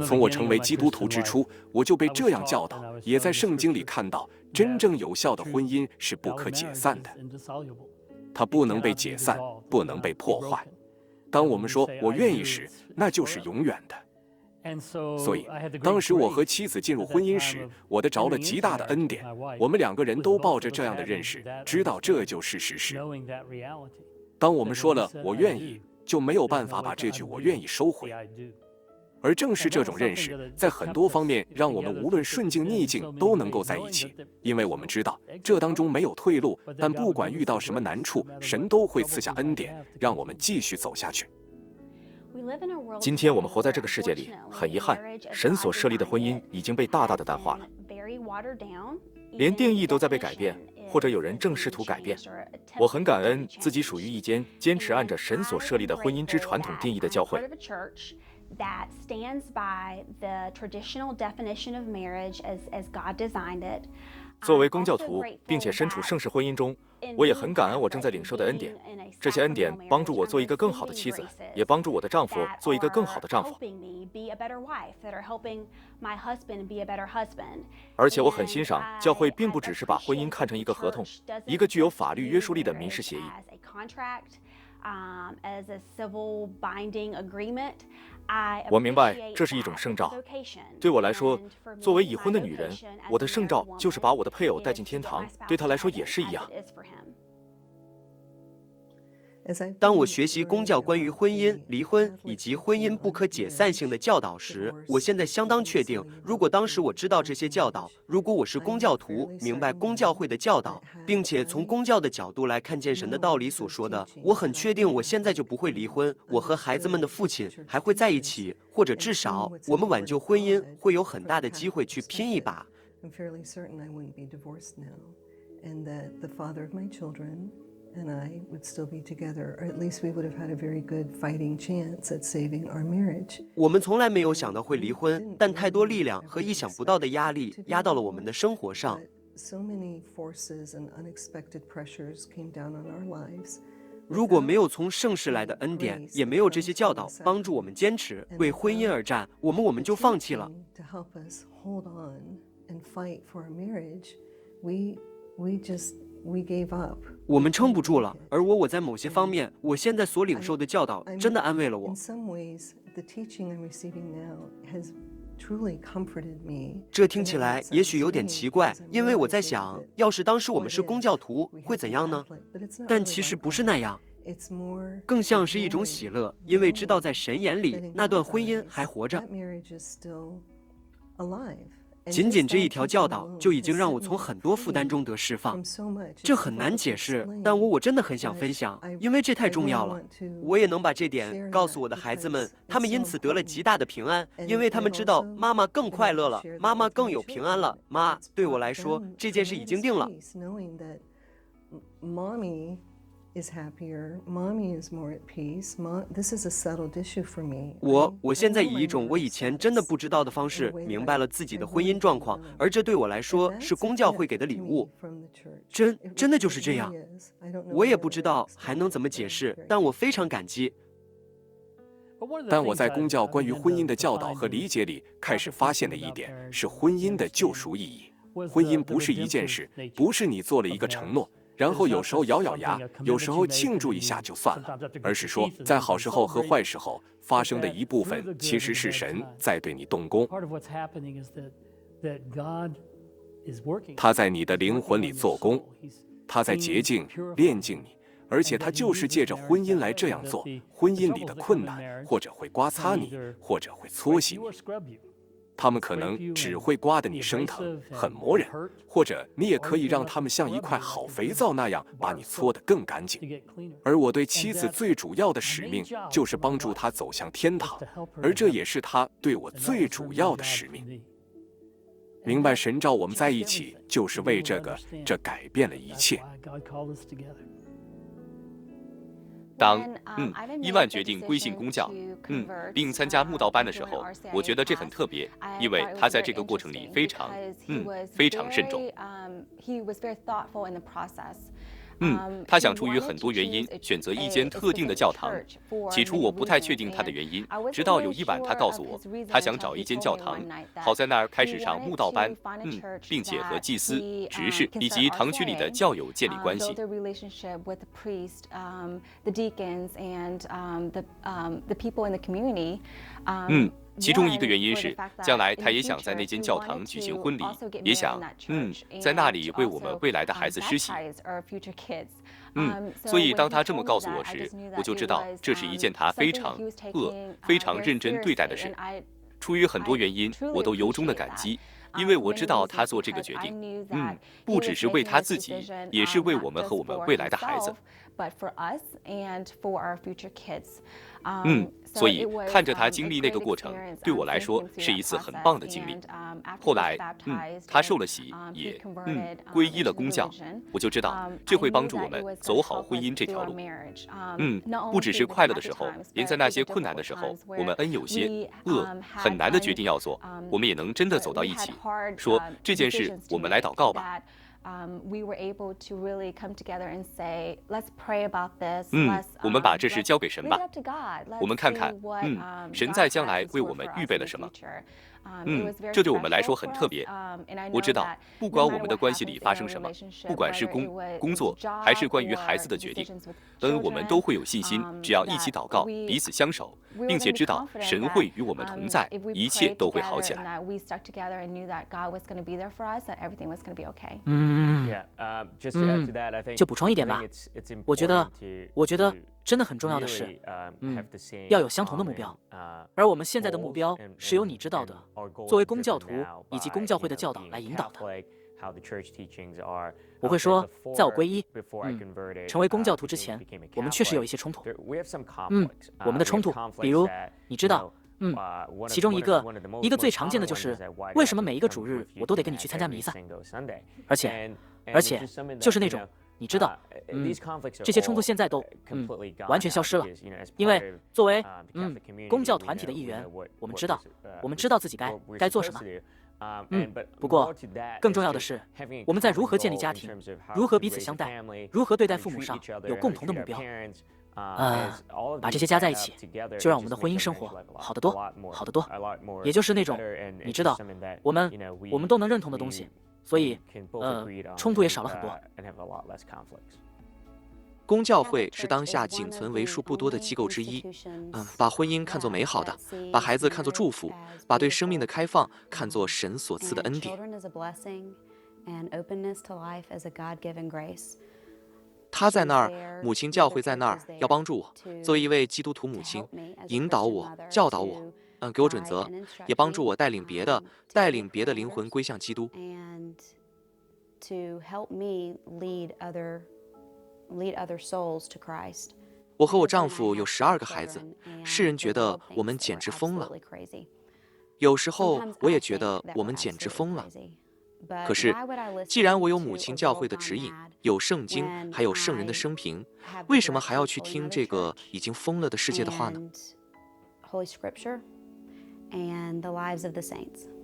从我成为基督徒之初，我就被这样教导，也在圣经里看到，真正有效的婚姻是不可解散的，它不能被解散，不能被破坏。当我们说我愿意时，那就是永远的。所以，当时我和妻子进入婚姻时，我得着了极大的恩典。我们两个人都抱着这样的认识，知道这就是事实。当我们说了我愿意，就没有办法把这句我愿意收回。而正是这种认识，在很多方面让我们无论顺境逆境都能够在一起，因为我们知道这当中没有退路，但不管遇到什么难处，神都会赐下恩典，让我们继续走下去。 今天我们活在这个世界里，很遗憾，神所设立的婚姻已经被大大的淡化了，连定义都在被改变，或者有人正试图改变。我很感恩自己属于一间坚持按着神所设立的婚姻之传统定义的教会。作为公教徒，并且身处圣事婚姻中，我也很感恩我正在领受的恩典。这些恩典帮助我做一个更好的妻子，也帮助我的丈夫做一个更好的丈夫。而且我很欣赏教会并不只是把婚姻看成一个合同，一个具有法律约束力的民事协议。我明白这是一种圣召。对我来说，作为已婚的女人，我的圣召就是把我的配偶带进天堂，对她来说也是一样。 当我学习公教关于婚姻、离婚以及婚姻不可解散性的教导时，我现在相当确定，如果当时我知道这些教导，如果我是公教徒，明白公教会的教导，并且从公教的角度来看见神的道理所说的，我很确定我现在就不会离婚，我和孩子们的父亲还会在一起，或者至少我们挽救婚姻会有很大的机会去拼一把。 And I would still be together, or at least we would have had a very good fighting chance at saving our marriage. 我们从来没有想到会离婚，但太多力量和意想不到的压力压到了我们的生活上。 So many forces and unexpected pressures came down on our lives. 如果没有从圣世来的恩典，也没有这些教导帮助我们坚持为婚姻而战，我们就放弃了。 To help us hold on and fight for our marriage, we gave up. 我们撑不住了，而我在某些方面，我现在所领受的教导真的安慰了我。 In some ways, the teaching I'm receiving now has truly comforted me. 这听起来也许有点奇怪，因为我在想，要是当时我们是公教徒，会怎样呢？但其实不是那样，更像是一种喜乐，因为知道在神眼里，那段婚姻还活着。仅仅这一条教导就已经让我从很多负担中得释放，这很难解释，但我真的很想分享，因为这太重要了。我也能把这点告诉我的孩子们，他们因此得了极大的平安，因为他们知道妈妈更快乐了，妈妈更有平安了。妈，对我来说，这件事已经定了。 Is happier. Mommy is more at peace. This is a settled issue for me. 我现在以一种我以前真的不知道的方式明白了自己的婚姻状况，而这对我来说是公教会给的礼物。真的就是这样。我也不知道还能怎么解释，但我非常感激。 但我在公教关于婚姻的教导和理解里开始发现的一点是婚姻的救赎意义。婚姻不是一件事，不是你做了一个承诺，然后有时候咬咬牙，有时候庆祝一下就算了，而是说在好时候和坏时候发生的一部分，其实是神在对你动工，他在你的灵魂里做工，他在洁净、炼净你，而且他就是借着婚姻来这样做。婚姻里的困难，或者会刮擦你，或者会搓洗你。他们可能只会刮得你生疼，很磨人，或者你也可以让他们像一块好肥皂那样把你搓得更干净。而我对妻子最主要的使命就是帮助她走向天堂，而这也是她对我最主要的使命。明白神召我们在一起，就是为这改变了一切。 当伊万决定归信公教，并参加慕道班的时候，我觉得这很特别，因为他在这个过程里非常慎重。 他想出于很多原因选择一间特定的教堂。起初我不太确定他的原因，直到有一晚他告诉我，他想找一间教堂，好在那儿开始上慕道班，并且和祭司、执事以及堂区里的教友建立关系。其中一个原因是，将来他也想在那间教堂举行婚礼，也想，在那里为我们未来的孩子施洗。所以当他这么告诉我时，我就知道这是一件他非常认真对待的事。出于很多原因，我都由衷的感激，因为我知道他做这个决定，不只是为他自己，也是为我们和我们未来的孩子。所以看着他经历那个过程，对我来说是一次很棒的经历。后来，他受了洗，也皈依了公教，我就知道这会帮助我们走好婚姻这条路。不只是快乐的时候，连在那些困难的时候，我们有些很难的决定要做，我们也能真的走到一起，说这件事我们来祷告吧。 we were able to really come together and say, let's pray about this. 我们把这事交给神吧。 leave it up to God. 我们看看，神在将来为我们预备了什么。这对我们来说很特别。我知道，不管我们的关系里发生什么，不管是工作还是关于孩子的决定，我们都会有信心，只要一起祷告，彼此相守，并且知道神会与我们同在，一切都会好起来。 就补充一点吧，我觉得真的很重要的是，要有相同的目标，而我们现在的目标是由你知道的，作为公教徒以及公教会的教导来引导的。我会说，在我皈依，成为公教徒之前，我们确实有一些冲突。我们的冲突，比如你知道，其中一个最常见的就是，为什么每一个主日我都得跟你去参加弥撒？而且就是那种。你知道，这些冲突现在都完全消失了，因为作为公教团体的一员，我们知道自己该做什么。不过更重要的是，我们在如何建立家庭，如何彼此相待，如何对待父母上有共同的目标。把这些加在一起，就让我们的婚姻生活好得多，好得多。也就是那种你知道，我们都能认同的东西。所以，冲突也少了很多。 公教会是当下仅存为数不多的机构之一。把婚姻看作美好的，把孩子看作祝福，把对生命的开放看作神所赐的恩典。他在那儿，母亲教会在那儿，要帮助我，作为一位基督徒母亲，引导我，教导我。给我准则，也帮助我带领别的灵魂归向基督。我和我丈夫有12个孩子，世人觉得我们简直疯了。有时候我也觉得我们简直疯了。可是，既然我有母亲教会的指引，有圣经，还有圣人的生平，为什么还要去听这个已经疯了的世界的话呢？ and the lives of the saints.